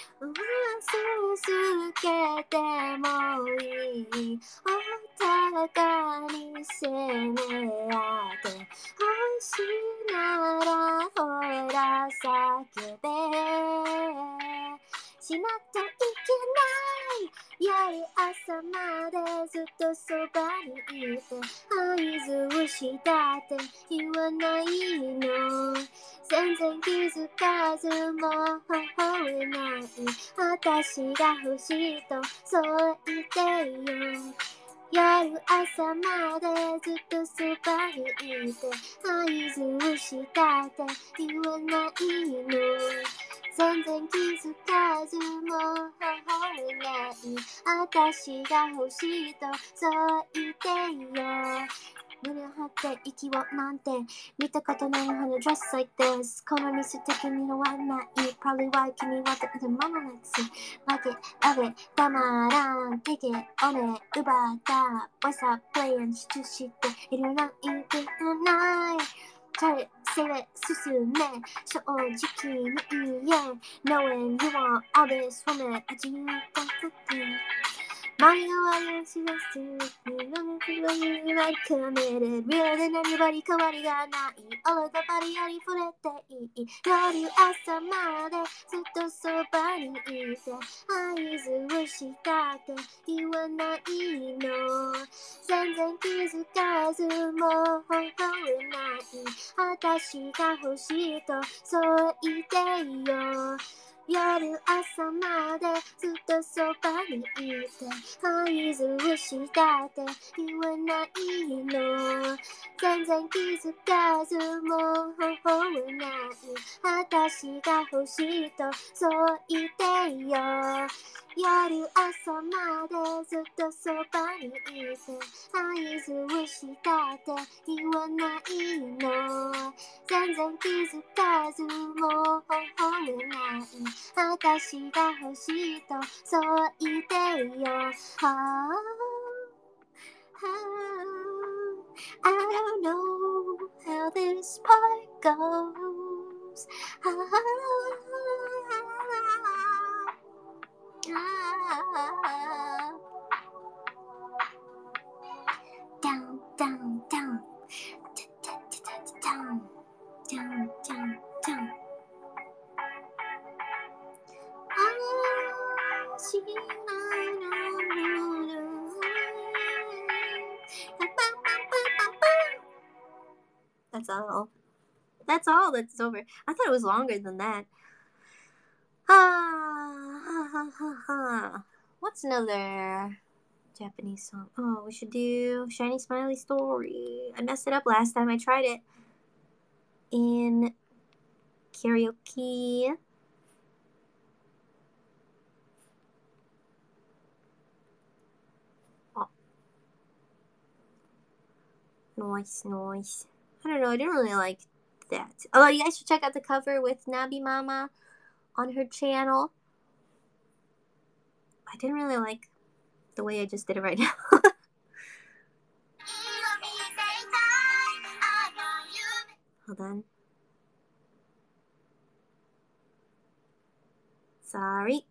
続けてもいいお互いに責め合って欲しいならほら叫べしなきゃいけない夜朝までずっとそばにいて合図をしたって言わないの全然気づかずも微笑ない私が欲しいとそう言ってよ夜朝までずっとそばにいて合図をしたって言わないの全然気づかずも微笑ない私が欲しいとそう言ってよ胸張って息をなんて見たことない花 dress like this この店的にのはない Probably why 君はthe mama let's see Like it, love it たまらん Take it on it 奪った Voice up playing 主しているなんてないTry it, save it 進め正直に言え Knowing you want all this from it 味にたくて周りが悪いしだすLike committed Real than anybody 変わりがない All of the body ありふれていい夜朝までずっとそばにいて合図をしたって言わないの全然気づかずも微笑ない私が欲しいとそう言ってよ夜朝までずっとそばにいて合図をしたって言わないの全然気づかずも微笑ない私が欲しいとそう言ってよ夜朝までずっとそばにいて合図をしたって言わないの全然気づかずも微笑ない私が欲しいとそう言ってよ、I don't know how this part goes Down, down, down Down, down, down, down That's all. That's all. That's over. I thought it was longer than that. What's another Japanese song? Oh, we should do Shiny Smiley Story. I messed it up last time I tried it in karaoke. Oh. Noise. I don't know. I didn't really like that. Although you guys should check out the cover with Nabi Mama on her channel. I didn't really like the way I just did it right now. Hold on. Sorry.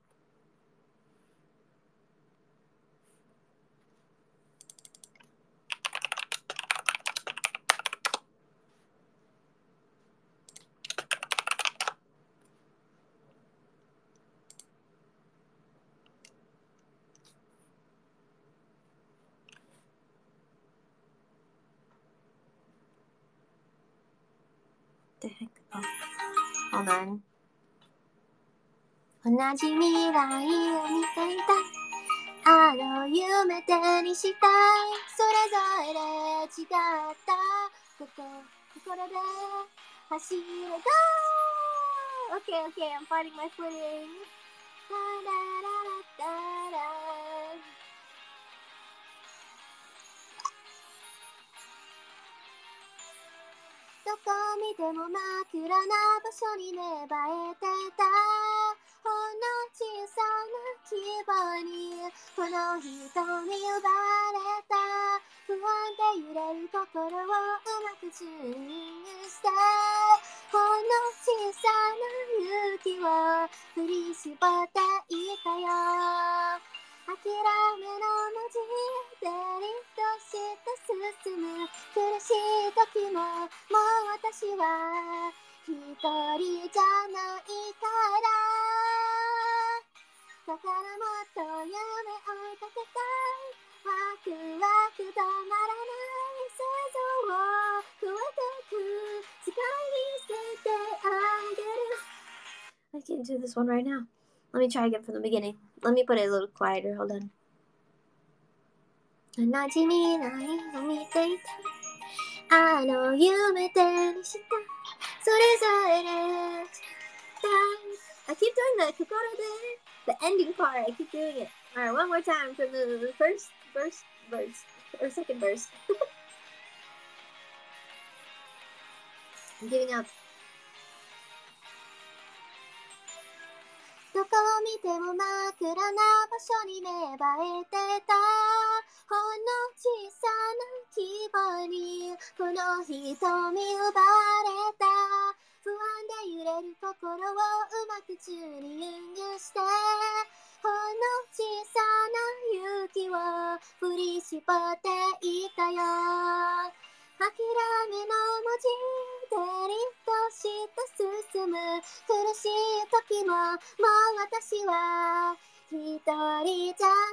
The heck? Oh, hold on. 同じ未来を見ていたあの夢手にしたいそれぞれ違ったこれで走れ Go! Okay, I'm finding my footing. Da-da-da-da-da-da. どこ見ても真っ暗な場所に芽生えてたほんの小さな希望にこの瞳奪われた不安で揺れる心をうまくチューニングしてほんの小さな勇気を振り絞っていたよ諦めの文字でリとして進む苦しい時ももう私は一人じゃないからだからもっと夢追いかけたい。ワクワク止まらない想像を超えてく世界に捨ててあげる。I can't do this one right now. Let me try again from the beginning. Let me put it a little quieter. Hold on. 馴染みないの見ていたあの夢手にしたそれぞれで I keep doing the kokoro de, the ending part. I keep doing it. Alright, one more time from the first verse, or second verse. I'm giving up. どこを見ても真っ暗な場所に芽生えてたほんの小さな希望にこの瞳奪われた不安で揺れる心をうまくチューニングしてほんの小さな勇気を振り絞っていたよ諦めの文字デリとして進む苦しい時ももう私は一人じゃない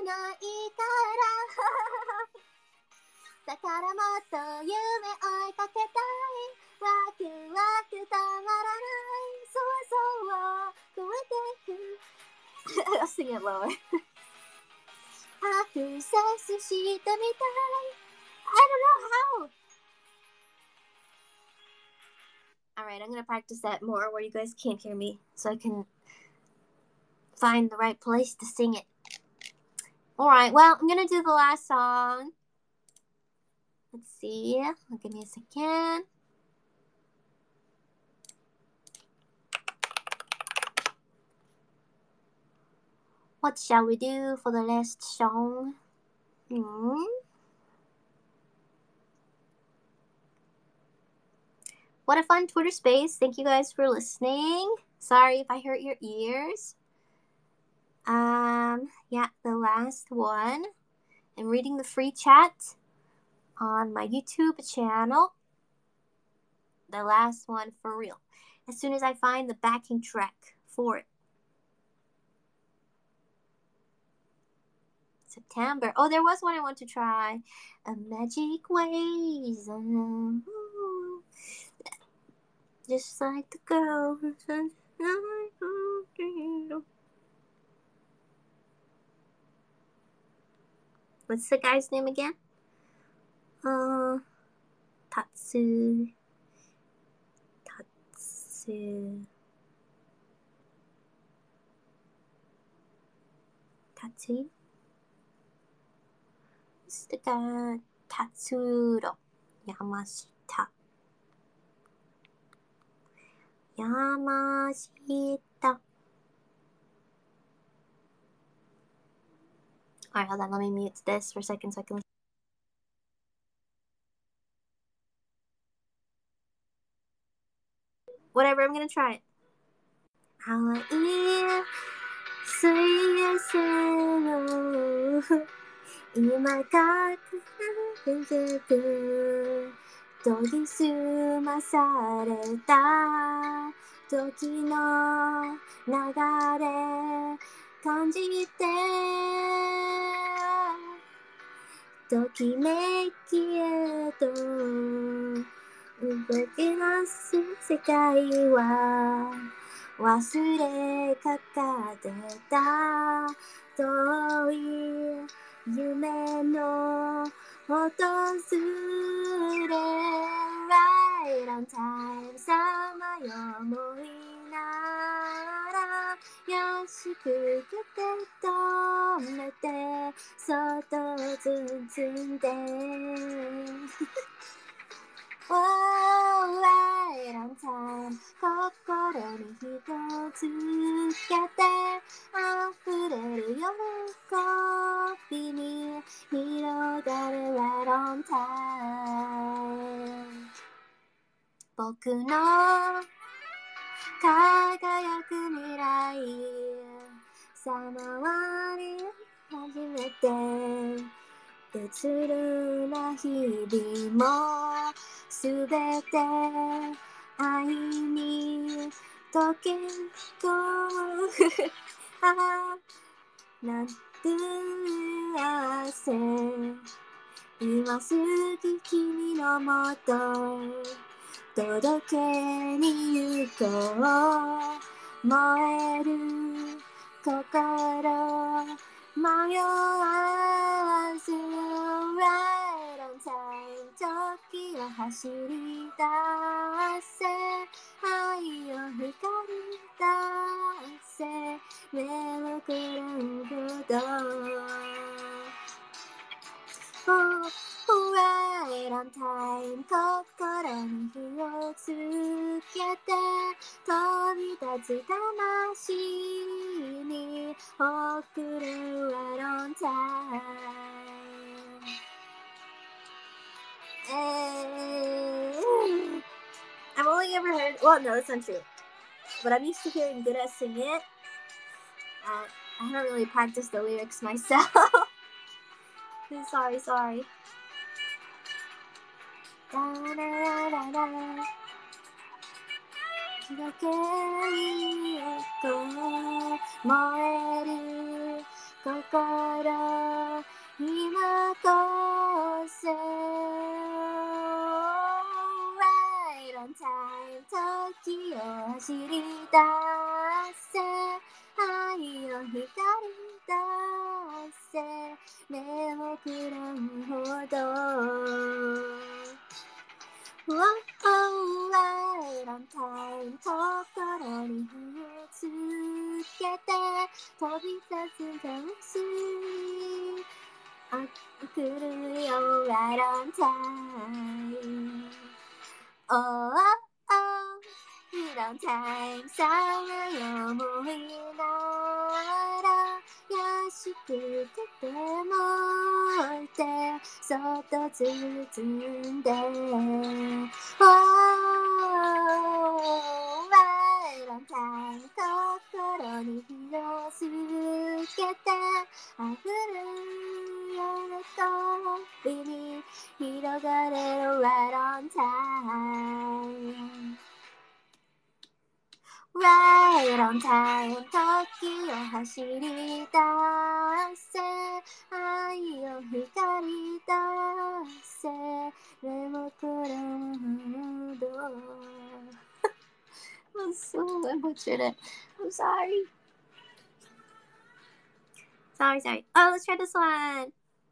からだからもっと夢追いかけたいワクワクたまらない想像を超えてくI'll sing it lower アクセスしてみたい I don't know how Alright, I'm gonna practice that more where you guys can't hear me so I can find the right place to sing it. Alright, well, I'm gonna do the last song. Let's see. Give me a second. What shall we do for the last song? What a fun Twitter space. Thank you guys for listening. Sorry if I hurt your ears. Yeah, the last one. I'm reading the free chat on my YouTube channel. The last one for real. As soon as I find the backing track for it. September. Oh, there was one I want to try. A Magic Ways. Just like the girl. What's the guy's name again? Tatsu. What's the guy? Tatsuro Yamashita. Alright, hold on. Let me mute this for a second so I can listen. Whatever, I'm gonna try it.今かく研ぎ澄まされた時の流れ感じてときめきへと動き出す世界は忘れかかってた遠い夢の訪れ Right on time さまよ思いながら優しく受け止めてそっと包んでOh, right on time 心に一つけて溢れる喜びに広がる Right on time 僕の輝く未来さまり始めて映るな日々もすべて愛に溶け込むなんて汗今すぐ君のもと届けに行こう燃える心迷わず Right on time 時を走り出せ愛を光り出せ目をくらむほどRight on time 心に火をつけて飛び立つ魂に送る Right on time I've only ever heard, well no that's not true, but I'm used to hearing Dura sing it. I haven't really practiced the lyrics myself. sorry. Da-da-da-da-da. だけに燃える心今こそ Right on time 時を走り出せ愛を光り出せ目をくらむほどRight on time 心に火をつけて飛び立つ魂送るよ Right on time Oh Right on time さまよ思いなら安くててもってそっと包んで Oh Right on time 心に火をつけて溢れる喜びに広がれる Right on time Right on time 時を走り出せ愛を光り出せ目もくらむほどI'm so butchered it. I'm sorry. Sorry. Oh, let's try this one.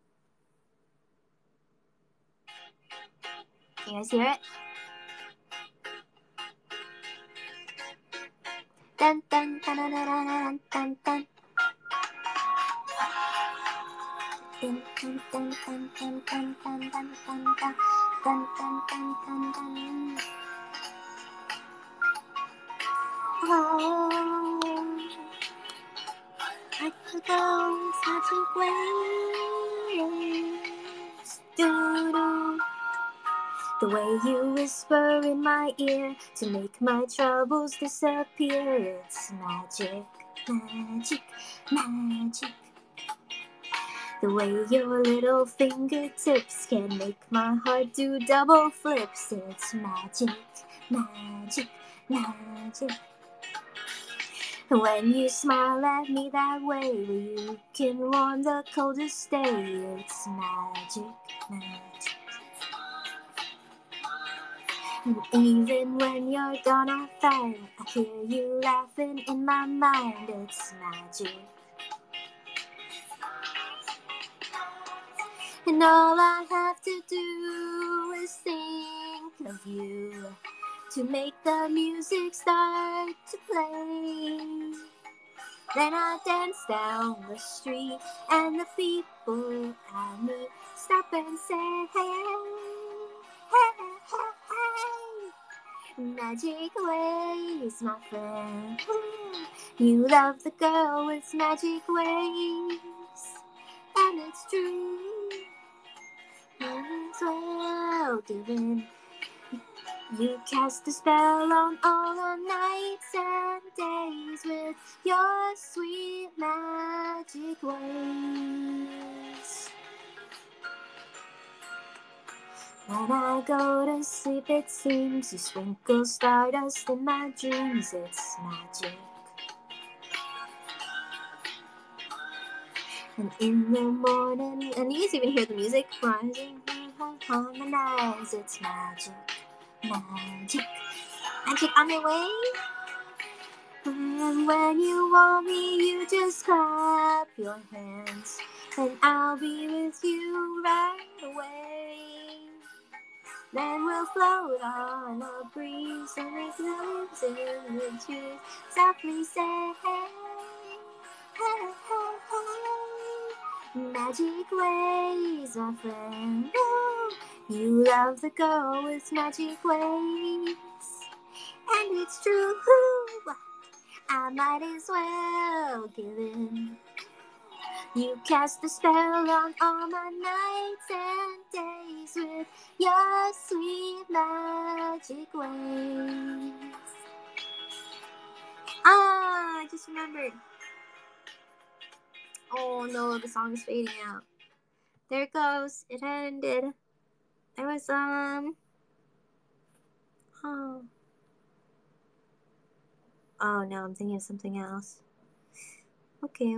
Can you guys hear it? Dun dun dun dun dun dun dun. Dun dun dun dun dun dun dun dun dun dun dun dun dun dun. Oh, I could go magic ways. Do-do. The way you whisper in my ear to make my troubles disappear. It's magic, magic, magic. The way your little fingertips can make my heart do double flips. It's magic, magic, magic. When you smile at me that way, you can warm the coldest day. It's magic, magic. And even when you're gone I find I hear you laughing in my mind. It's magic. And all I have to do is think of you to make the music start to play. Then I dance down the street and the people I meet stop and say hey, hey, hey, hey. Magic ways, my friend. You love the girl with magic ways, and it's true. It's well given. You cast a spell on all our nights and days with your sweet magic ways. When I go to sleep, it seems you sprinkle stardust in my dreams. It's magic. And in the morning, and you guys even hear the music rising, harmonize, it's magic, magic, magic on my way. And when you want me, you just clap your hands, and I'll be with you right away. Then we'll float on a breeze and make moves in the trees. Softly say, hey, hey, hey, hey. Magic ways, my friend. Oh, you love the girl with magic ways. And it's true, I might as well give in. You cast a spell on all my nights and days with your sweet magic ways. Ah, I just remembered. Oh no, the song is fading out. There it goes. It ended. There was oh. Oh no, I'm thinking of something else. Okay.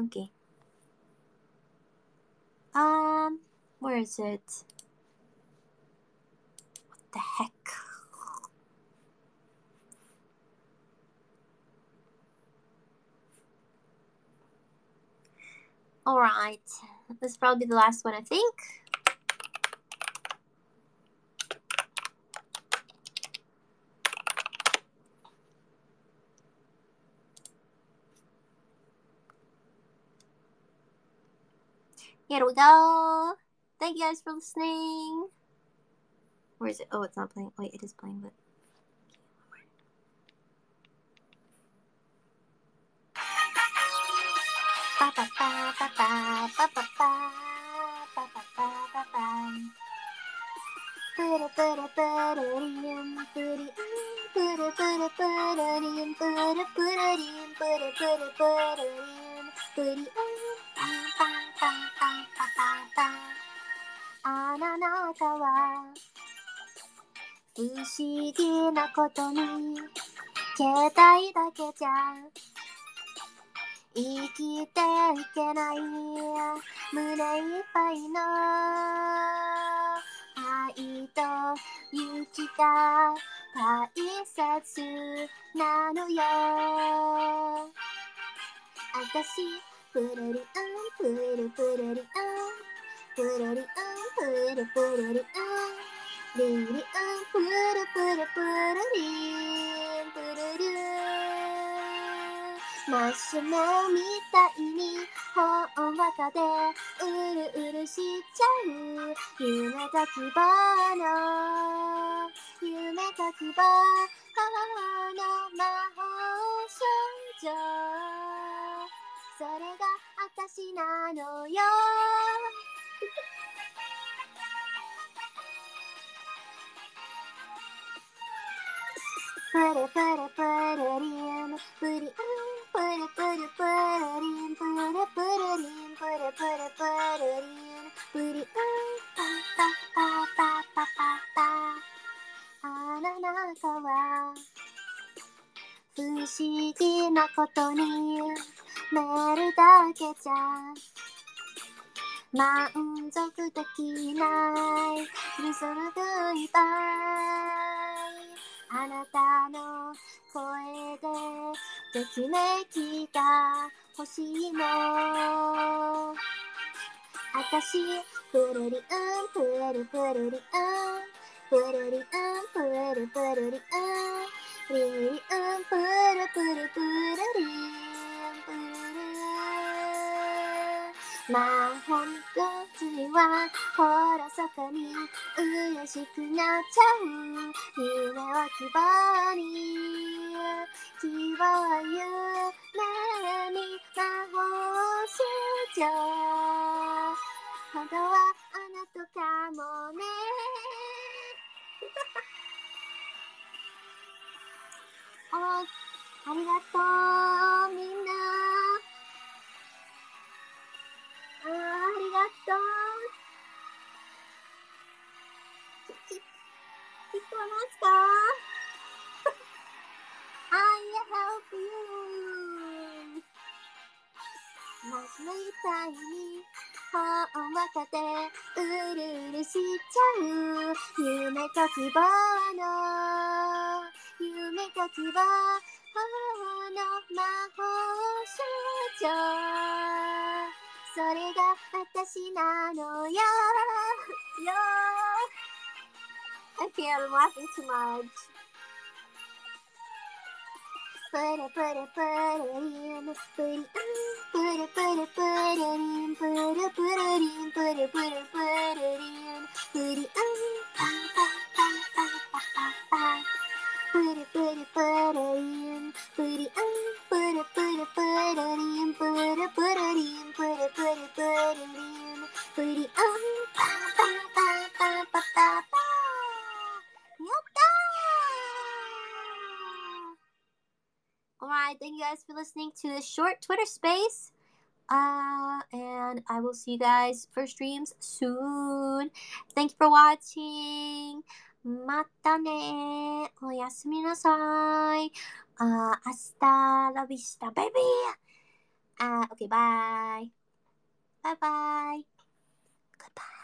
Where is it? What the heck? Alright. This is probably the last one, I think. Here we go. Thank you guys for listening. Where is it? Oh, it's not playing. Wait, it is playing, but.あなたは不思議なことに携帯だけじゃ生きていけない胸いっぱいの愛と勇気が大切なのよあたしプルリンプルプルリンプルリンプルプルリンリリンプルプルプルリンプルルマシュマロみたいにほんわかでうるうるしちゃう夢と希望の夢と希望の魔法少女それが私なのよプルプルプルリンプリンプルプルプルリンプルプルリンプルプルプルリンプリンパパパパパパパあなたは不思議なことにメールだけじゃ満足できないリズムグイバイあなたの声でときめきが欲しいのあたしプルリンプルプルリンプルリンプルプルリンリンプルプルプルリンプルルまあほんとにはほらそこに嬉しくなっちゃう夢は希望に希望は夢に魔法少女本当はあなたかもねありがとうみんなありがとう聞こえますかI help you みたいに本をかてうるうるしちゃう夢と希望の夢と希望の魔法少女それが私なのよ I can't, I'm laughing too much. Put it in, put it in, put it Alright, thank you guys for listening to this short Twitter space. And I will see you guys for streams soon. Thank you for watching. またね。おやすみなさい。明日ラビスタ、ベイビー。Okay, bye. Bye bye. Goodbye.